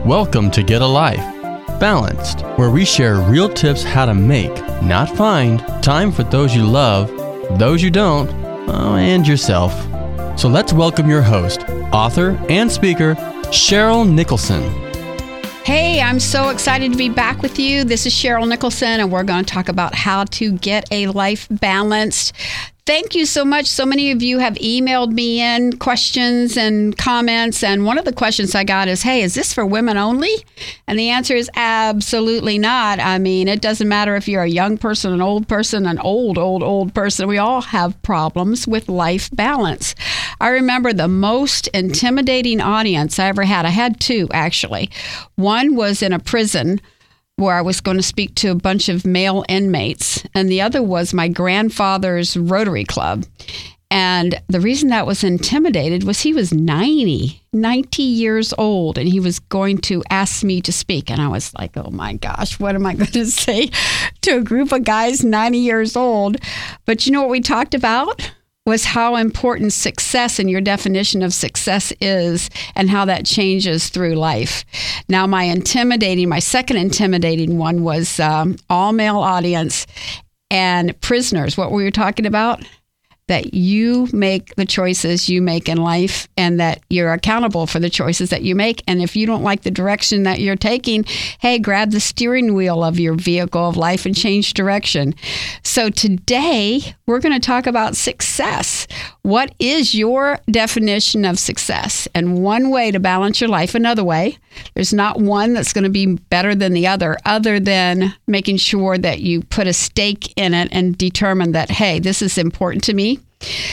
Welcome to Get a Life Balanced, where we share real tips how to make, not find, time for those you love, those you don't, and yourself. So let's welcome your host, author and speaker, Cheryl Nicholson. Hey, I'm so excited to be back with you. This is Cheryl Nicholson, and we're going to talk about how to get a life balanced. Thank you so much. So many of you have emailed me in questions and comments, and one of the questions I got is, hey, is this for women only? And the answer is absolutely not. I mean, it doesn't matter if you're a young person, an old person, an old person. We all have problems with life balance. I remember the most intimidating audience I ever had. I had two, actually. One was in a prison where I was going to speak to a bunch of male inmates, and the other was my grandfather's Rotary Club. And the reason that was intimidated was he was 90 years old, and he was going to ask me to speak. And I was like, oh my gosh, what am I going to say to a group of guys 90 years old? But you know what we talked about? Was how important success and your definition of success is and how that changes through life. Now, my second intimidating one was all male audience and prisoners. What we were talking about? That you make the choices you make in life and that you're accountable for the choices that you make. And if you don't like the direction that you're taking, hey, grab the steering wheel of your vehicle of life and change direction. So today, we're going to talk about success. What is your definition of success? And one way to balance your life, another way, there's not one that's going to be better than the other than making sure that you put a stake in it and determine that, hey, this is important to me.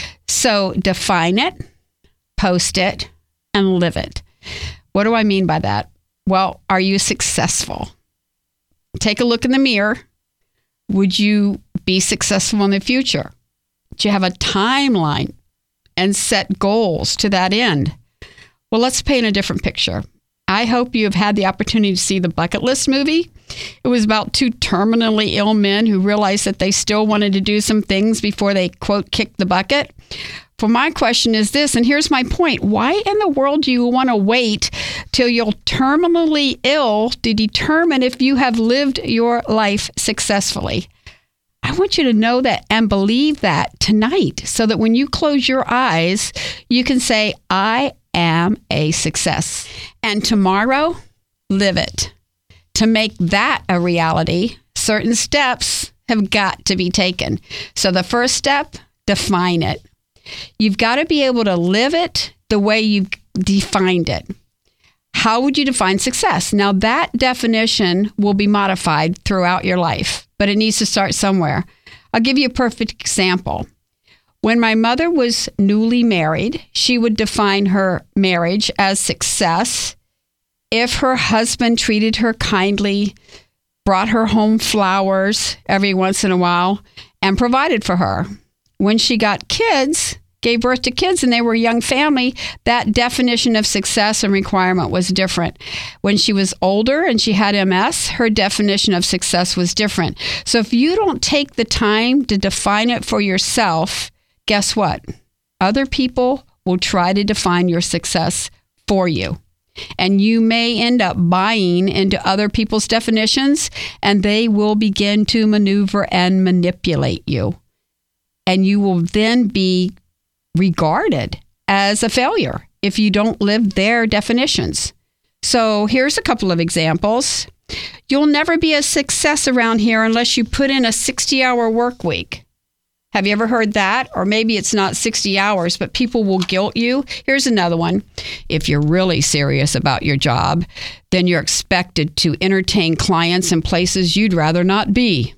So define it, post it, and live it. What do I mean by that? Well, are you successful? Take a look in the mirror. Would you be successful in the future? Do you have a timeline and set goals to that end? Well, let's paint a different picture. I hope you have had the opportunity to see the Bucket List movie. It was about two terminally ill men who realized that they still wanted to do some things before they, quote, kicked the bucket. For my question is this, and here's my point. Why in the world do you want to wait till you're terminally ill to determine if you have lived your life successfully? I want you to know that and believe that tonight so that when you close your eyes, you can say, I am a success. And tomorrow, live it. To make that a reality, certain steps have got to be taken. So the first step, define it. You've got to be able to live it the way you've defined it. How would you define success? Now, that definition will be modified throughout your life, but it needs to start somewhere. I'll give you a perfect example. When my mother was newly married, she would define her marriage as success if her husband treated her kindly, brought her home flowers every once in a while, and provided for her. When she got kids, gave birth to kids, and they were a young family, that definition of success and requirement was different. When she was older and she had MS, her definition of success was different. So if you don't take the time to define it for yourself, guess what? Other people will try to define your success for you. And you may end up buying into other people's definitions, and they will begin to maneuver and manipulate you. And you will then be regarded as a failure if you don't live their definitions. So here's a couple of examples. You'll never be a success around here unless you put in a 60-hour work week. Have you ever heard that? Or maybe it's not 60 hours, but people will guilt you. Here's another one. If you're really serious about your job, then you're expected to entertain clients in places you'd rather not be.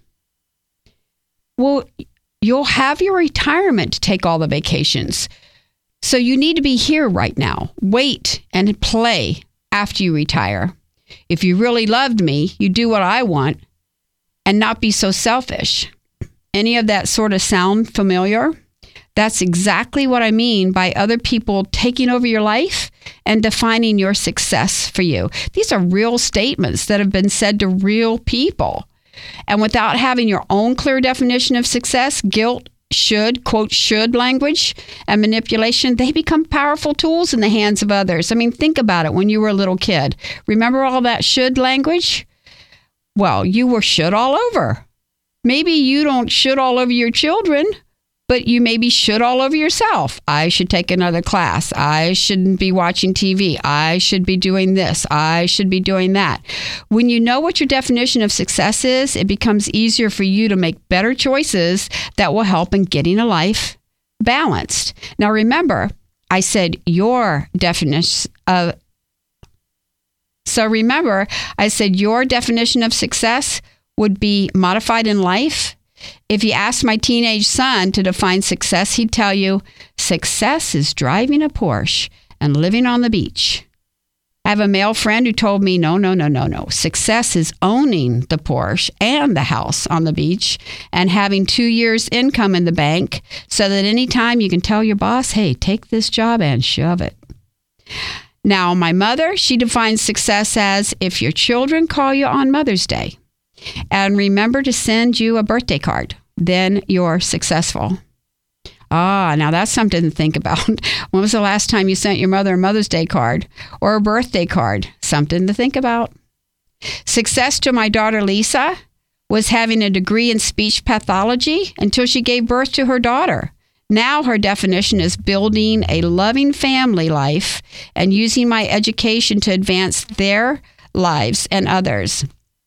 Well, you'll have your retirement to take all the vacations. So you need to be here right now. Wait and play after you retire. If you really loved me, you'd do what I want and not be so selfish. Any of that sort of sound familiar? That's exactly what I mean by other people taking over your life and defining your success for you. These are real statements that have been said to real people. And without having your own clear definition of success, guilt quote, should language and manipulation, they become powerful tools in the hands of others. I mean, think about it when you were a little kid. Remember all that should language? Well, you were should all over. Maybe you don't should all over your children, but you maybe should all over yourself. I should take another class. I shouldn't be watching TV. I should be doing this. I should be doing that. When you know what your definition of success is, it becomes easier for you to make better choices that will help in getting a life balanced. Now, remember, I said your definition of your definition of success would be modified in life. If you asked my teenage son to define success, he'd tell you, success is driving a Porsche and living on the beach. I have a male friend who told me, no. Success is owning the Porsche and the house on the beach and having 2 years' income in the bank so that anytime you can tell your boss, hey, take this job and shove it. Now, my mother, she defines success as if your children call you on Mother's Day and remember to send you a birthday card, then you're successful. Now that's something to think about. When was the last time you sent your mother a Mother's Day card or a birthday card? Something to think about. Success to my daughter Lisa was having a degree in speech pathology until she gave birth to her daughter. Now her definition is building a loving family life and using my education to advance their lives and others.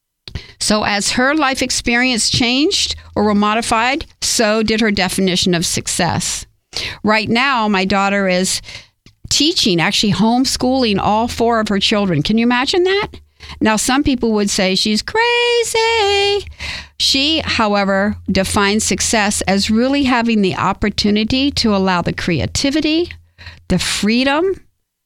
So as her life experience changed or were modified, so did her definition of success. Right now, my daughter is teaching, actually homeschooling all 4 of her children. Can you imagine that? Now, some people would say she's crazy. She, however, defines success as really having the opportunity to allow the creativity, the freedom,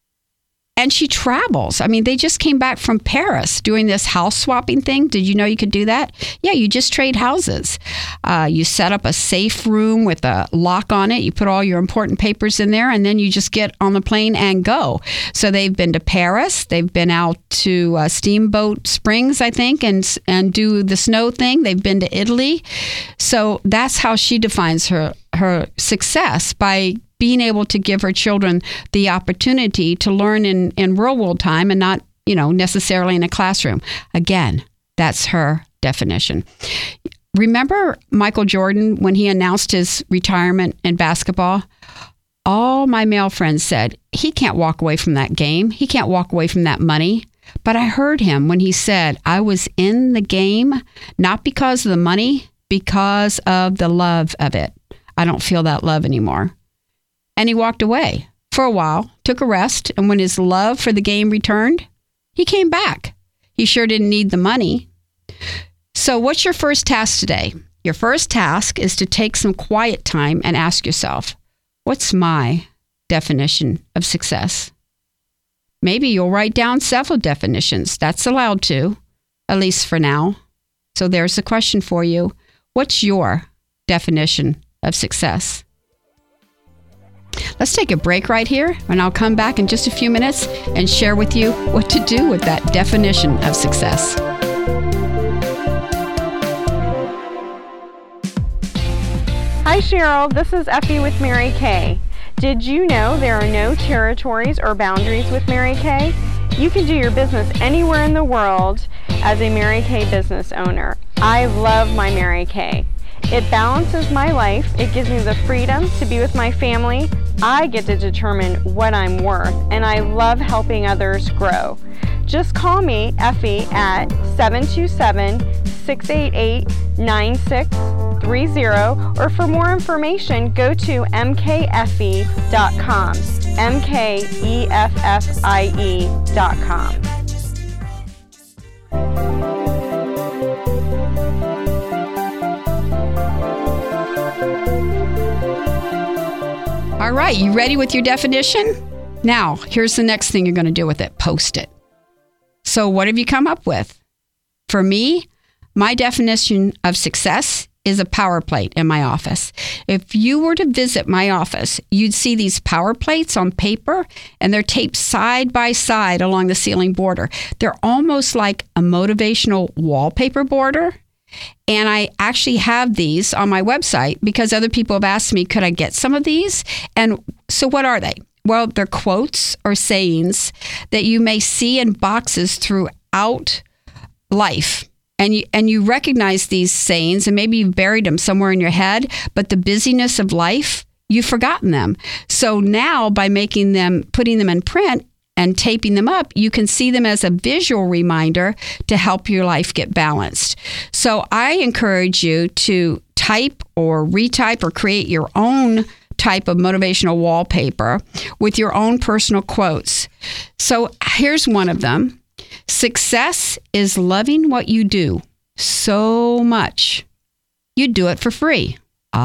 and she travels. I mean, they just came back from Paris doing this house swapping thing. Did you know you could do that? Yeah, you just trade houses. You set up a safe room with a lock on it. You put all your important papers in there, and then you just get on the plane and go. So they've been to Paris. They've been out to Steamboat Springs, I think, and do the snow thing. They've been to Italy. So that's how she defines her success, by being able to give her children the opportunity to learn in real world time and not, necessarily in a classroom. Again, that's her definition. Remember Michael Jordan, when he announced his retirement in basketball? All my male friends said, he can't walk away from that game. He can't walk away from that money. But I heard him when he said, I was in the game, not because of the money, because of the love of it. I don't feel that love anymore. And he walked away for a while, took a rest, and when his love for the game returned, he came back. He sure didn't need the money. So what's your first task today? Your first task is to take some quiet time and ask yourself, what's my definition of success? Maybe you'll write down several definitions. That's allowed to, at least for now. So there's a question for you. What's your definition of success? Let's take a break right here, and I'll come back in just a few minutes and share with you what to do with that definition of success. Hi Cheryl, this is Effie with Mary Kay. Did you know there are no territories or boundaries with Mary Kay? You can do your business anywhere in the world as a Mary Kay business owner. I love my Mary Kay. It balances my life. It gives me the freedom to be with my family. I get to determine what I'm worth, and I love helping others grow. Just call me, Effie, at 727-688-9630, or for more information, go to mkeffie.com, mkeffie.com. All right, you ready with your definition? Now, here's the next thing you're going to do with it. Post it. So what have you come up with? For me, my definition of success is a power plate in my office. If you were to visit my office, you'd see these power plates on paper, and they're taped side by side along the ceiling border. They're almost like a motivational wallpaper border. And I actually have these on my website because other people have asked me, could I get some of these? And so what are they? Well, they're quotes or sayings that you may see in boxes throughout life. And you recognize these sayings, and maybe you've buried them somewhere in your head, but the busyness of life, you've forgotten them. So now by putting them in print and taping them up, you can see them as a visual reminder to help your life get balanced. So I encourage you to type or retype or create your own type of motivational wallpaper with your own personal quotes. So here's one of them. Success is loving what you do so much you do it for free.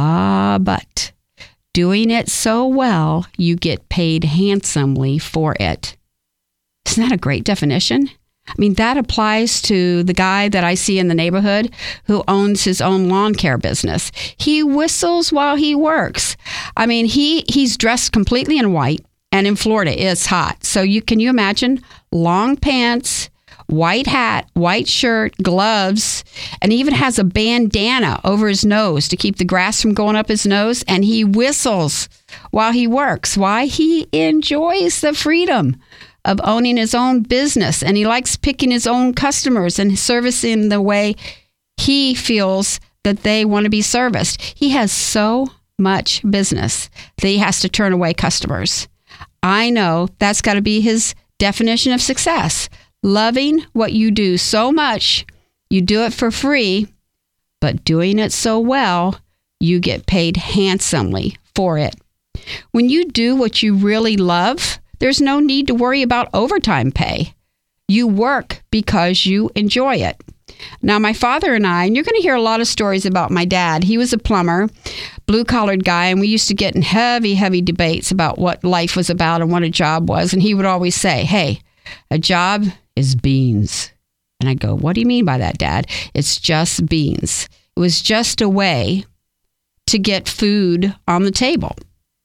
But doing it so well, you get paid handsomely for it. Isn't that a great definition? I mean, that applies to the guy that I see in the neighborhood who owns his own lawn care business. He whistles while he works. I mean, he's dressed completely in white, and in Florida, it's hot. So can you imagine long pants, white hat, white shirt, gloves, and he even has a bandana over his nose to keep the grass from going up his nose, and he whistles while he works. Why? He enjoys the freedom of owning his own business, and he likes picking his own customers and servicing the way he feels that they want to be serviced. He has so much business that he has to turn away customers. I know that's got to be his definition of success. Loving what you do so much, you do it for free, but doing it so well, you get paid handsomely for it. When you do what you really love, there's no need to worry about overtime pay. You work because you enjoy it. Now, my father and you're going to hear a lot of stories about my dad. He was a plumber, blue-collared guy, and we used to get in heavy, heavy debates about what life was about and what a job was. And he would always say, hey, a job is beans. And I'd go, what do you mean by that, Dad? It's just beans. It was just a way to get food on the table.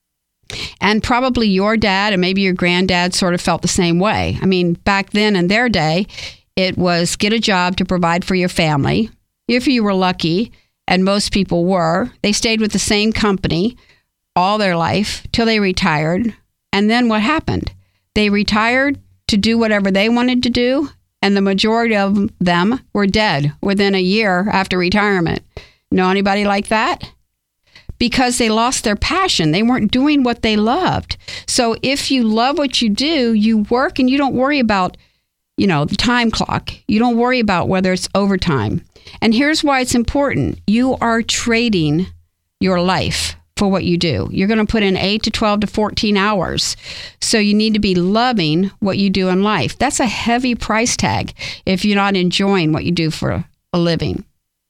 And probably your dad and maybe your granddad sort of felt the same way. I mean, back then in their day, it was get a job to provide for your family. If you were lucky, and most people were, they stayed with the same company all their life till they retired. And then what happened? They retired to do whatever they wanted to do, and the majority of them were dead within a year after retirement. Know anybody like that? Because they lost their passion. They weren't doing what they loved. So if you love what you do, you work and you don't worry about, the time clock. You don't worry about whether it's overtime. And here's why it's important. You are trading your life for what you do. You're going to put in 8 to 12 to 14 hours. So you need to be loving what you do in life. That's a heavy price tag if you're not enjoying what you do for a living.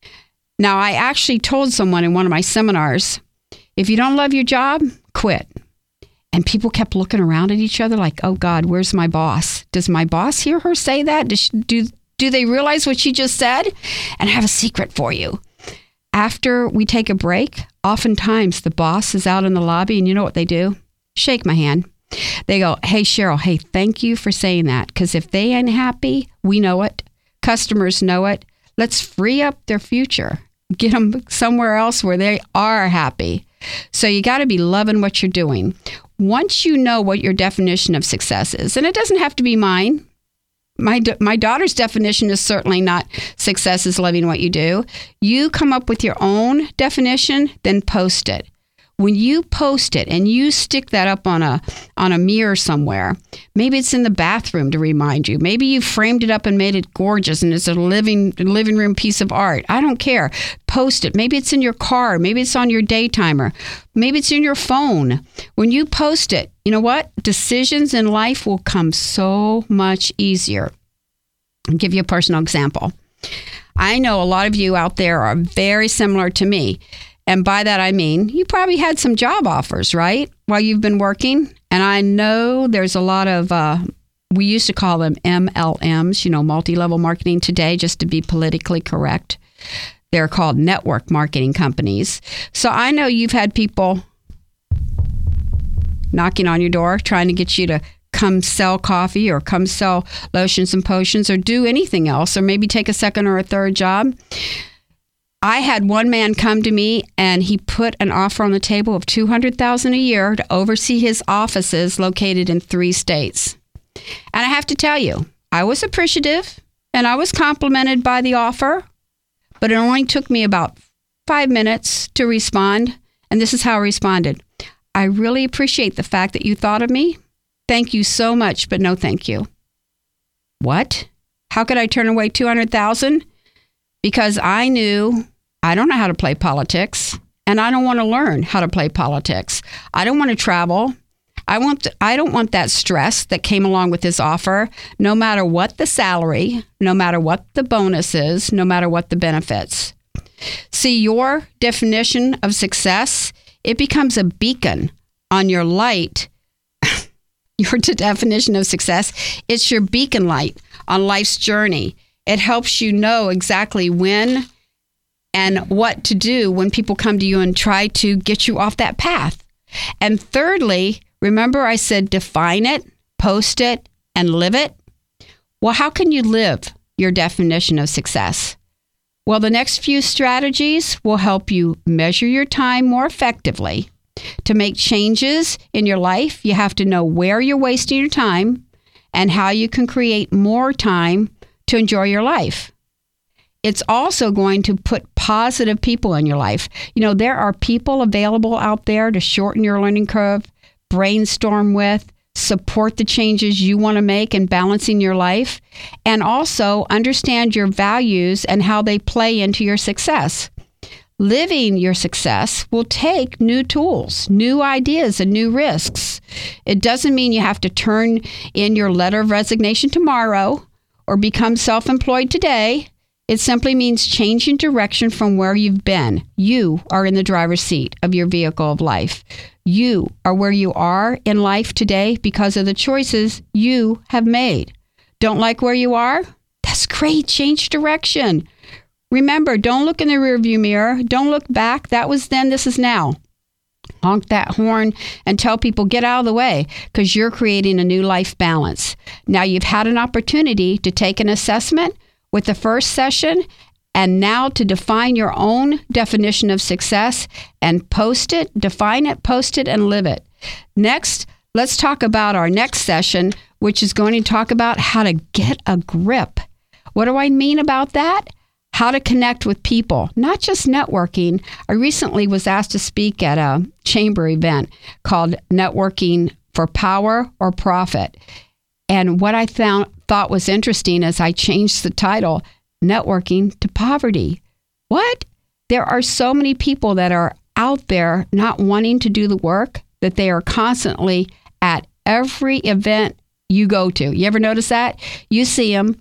Now, I actually told someone in one of my seminars, if you don't love your job, quit. And people kept looking around at each other like, oh God, where's my boss? Does my boss hear her say that? Do they realize what she just said? And I have a secret for you. After we take a break, oftentimes the boss is out in the lobby, and you know what they do? Shake my hand. They go, hey, Cheryl, hey, thank you for saying that. Because if they ain't happy, we know it. Customers know it. Let's free up their future. Get them somewhere else where they are happy. So you got to be loving what you're doing. Once you know what your definition of success is, and it doesn't have to be mine. My daughter's definition is certainly not success is loving what you do. You come up with your own definition, then post it. When you post it and you stick that up on a mirror somewhere, maybe it's in the bathroom to remind you. Maybe you framed it up and made it gorgeous and it's a living room piece of art. I don't care. Post it. Maybe it's in your car. Maybe it's on your day timer. Maybe it's in your phone. When you post it, you know what? Decisions in life will come so much easier. I'll give you a personal example. I know a lot of you out there are very similar to me. And by that, I mean, you probably had some job offers, right, while you've been working. And I know there's a lot of, we used to call them MLMs, multi-level marketing today, just to be politically correct. They're called network marketing companies. So I know you've had people knocking on your door trying to get you to come sell coffee or come sell lotions and potions or do anything else, or maybe take a second or a third job. I had one man come to me and he put an offer on the table of $200,000 a year to oversee his offices located in 3 states. And I have to tell you, I was appreciative and I was complimented by the offer, but it only took me about 5 minutes to respond. And this is how I responded. I really appreciate the fact that you thought of me. Thank you so much, but no thank you. What? How could I turn away $200,000? Because I knew I don't know how to play politics, and I don't want to learn how to play politics. I don't want to travel. I don't want that stress that came along with this offer, no matter what the salary, no matter what the bonus is, no matter what the benefits. See, your definition of success, it becomes a beacon on your light. Your definition of success, it's your beacon light on life's journey. It helps you know exactly when and what to do when people come to you and try to get you off that path. And thirdly, remember I said define it, post it, and live it? Well, how can you live your definition of success? Well, the next few strategies will help you measure your time more effectively. To make changes in your life, you have to know where you're wasting your time and how you can create more time to enjoy your life. It's also going to put positive people in your life. You know, there are people available out there to shorten your learning curve, brainstorm with, support the changes you want to make in balancing your life, and also understand your values and how they play into your success. Living your success will take new tools, new ideas, and new risks. It doesn't mean you have to turn in your letter of resignation tomorrow or become self-employed today. It simply means changing direction from where you've been. You are in the driver's seat of your vehicle of life. You are where you are in life today because of the choices you have made. Don't like where you are? That's great. Change direction. Remember, don't look in the rearview mirror. Don't look back. That was then, this is now. Honk that horn and tell people, get out of the way, because you're creating a new life balance. Now you've had an opportunity to take an assessment with the first session, and now to define your own definition of success and post it, define it, post it, and live it. Next, let's talk about our next session, which is going to talk about how to get a grip. What do I mean about that? How to connect with people, not just networking. I recently was asked to speak at a chamber event called Networking for Power or Profit. And what I thought was interesting is I changed the title, Networking to Poverty. What? There are so many people that are out there not wanting to do the work that they are constantly at every event you go to. You ever notice that? You see them.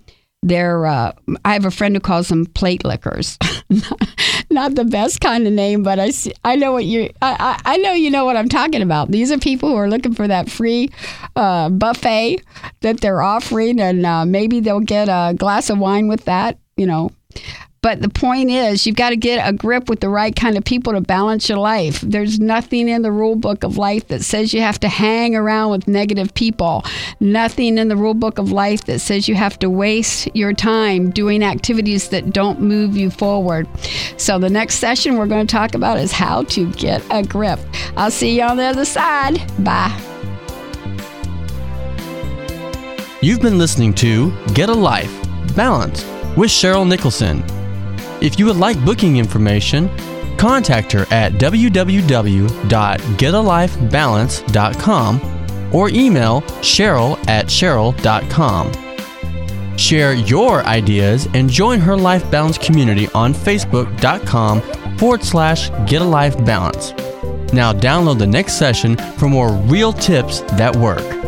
I have a friend who calls them plate lickers. Not the best kind of name, but I know I know you know what I'm talking about. These are people who are looking for that free buffet that they're offering, and maybe they'll get a glass of wine with that, you know. But the point is, you've got to get a grip with the right kind of people to balance your life. There's nothing in the rule book of life that says you have to hang around with negative people. Nothing in the rule book of life that says you have to waste your time doing activities that don't move you forward. So the next session we're going to talk about is how to get a grip. I'll see you on the other side. Bye. You've been listening to Get a Life, Balanced with Cheryl Nicholson. If you would like booking information, contact her at www.getalifebalance.com or email cheryl@cheryl.com. Share your ideas and join her Life Balance community on facebook.com/getalifebalance. Now download the next session for more real tips that work.